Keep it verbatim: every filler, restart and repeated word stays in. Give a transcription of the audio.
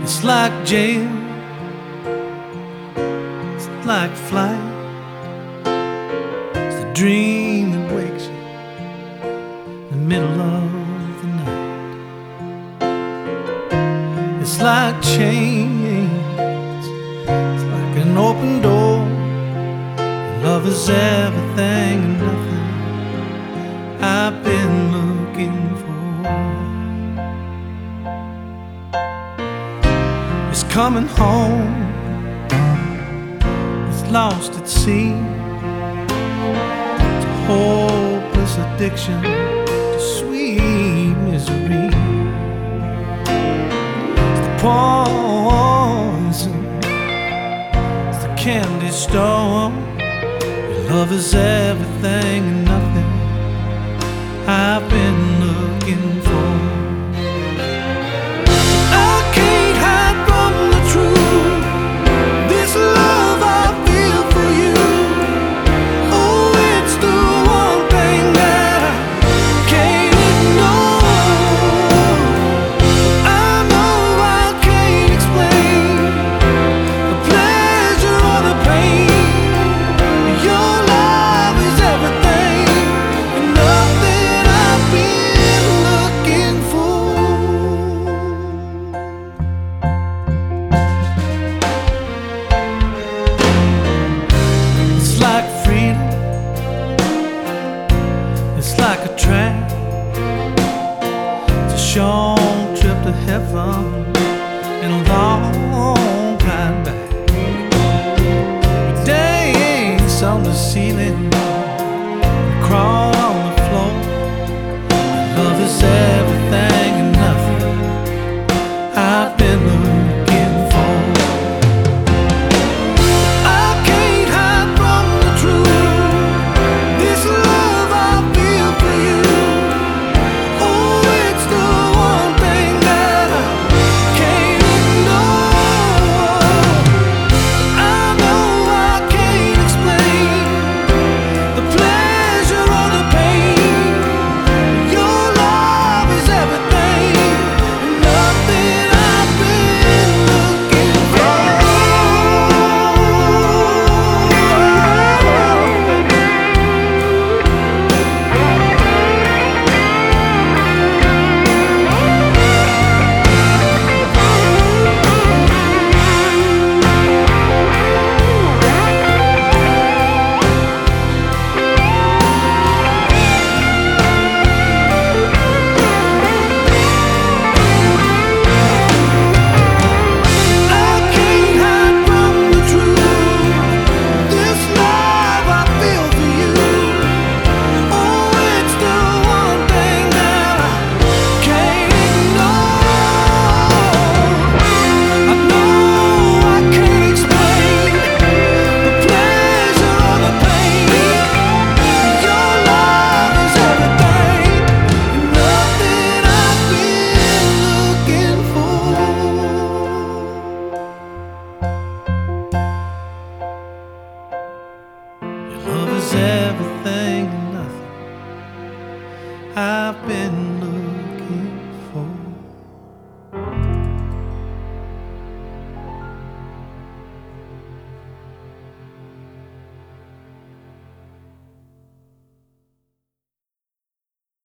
It's like jail, it's like flight. It's the dream that wakes you in the middle of the night. It's like chains, it's like an open door. Love is everything and nothing I've been looking for. It's coming home, it's lost at sea. It's a hopeless addiction to sweet misery. It's the poison, it's the candy storm. Love is everything and nothing I've been looking for. I can't hide from the truth. This love I feel for you, oh, it's the one thing that I can't ignore. I know I can't explain the pleasure or the pain. Your love is everything and nothing I've been looking for. It's like freedom, it's like a trap. It's a short trip to heaven and a long ride back. Dance on the ceiling, crawl on the floor. Love is everything and nothing I've been looking for. I can't hide from the truth. This love I feel for you, oh, it's the one thing that I can't ignore. I know I can't explain the pleasure or the pain. Your love is everything and nothing I've been looking for. I can't hide from the truth. This love I feel for you, oh, it's the one thing that I can't ignore. I know I can't explain the pleasure or the pain. Your love is everything and nothing I've been looking for. Your love is everything and nothing I've been